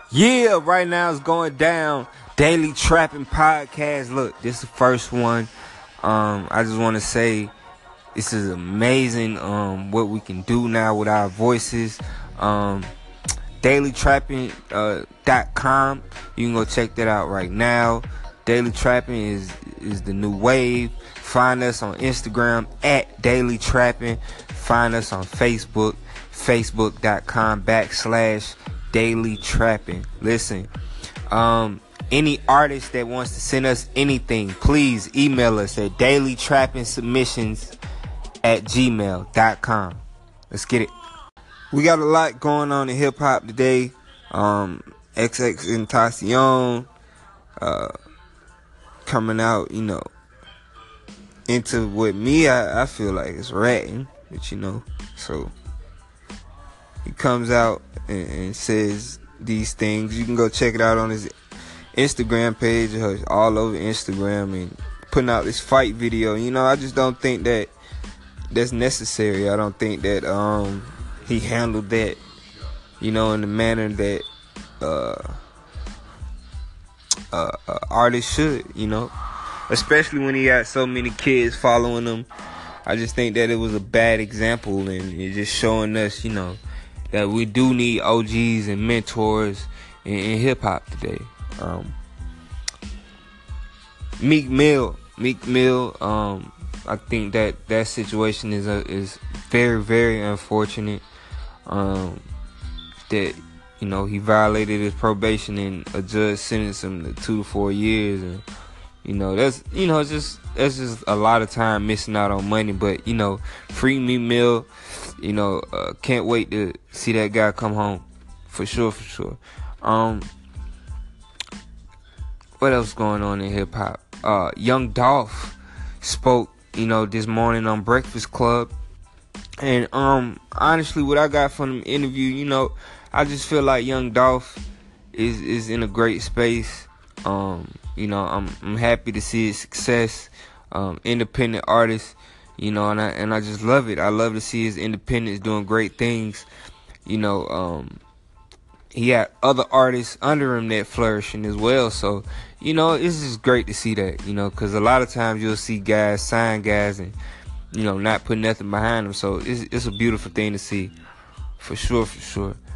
Yeah, right now it's going down. Daily Trapping Podcast. Look, this is the first one. I just want to say this is amazing. What we can do now with our voices. DailyTrapping.com. You can go check that out right now. Daily Trapping is the new wave. Find us on Instagram at Daily Trapping. Find us on Facebook. Facebook.com/Daily Trapping. Listen, any artist that wants to send us anything, please email us at dailytrappingsubmissions@gmail.com. Let's get it. We got a lot going on in hip hop today. XXXTentacion coming out, into what me I feel like is ratting, but so he comes out and says these things. You can go check it out on his Instagram page, all over Instagram, and putting out this fight video. I just don't think that that's necessary. I don't think that he handled that, in the manner that artists should, especially when he got so many kids following him. I just think that it was a bad example, and it's just showing us, that we do need OGs and mentors in hip hop today. Meek Mill. I think that situation is very, very unfortunate. That he violated his probation and a judge sentenced him to 2 to 4 years, and that's just a lot of time missing out on money. But free Meek Mill. Can't wait to see that guy come home for sure. What else going on in hip hop? Young Dolph spoke, this morning on Breakfast Club, and honestly, what I got from the interview, I just feel like Young Dolph is in a great space. I'm happy to see his success. Independent artist. And I just love it. I love to see his independence doing great things. He had other artists under him that flourishing as well. So, it's just great to see that, because a lot of times you'll see guys sign guys and, not put nothing behind them. So it's a beautiful thing to see, for sure.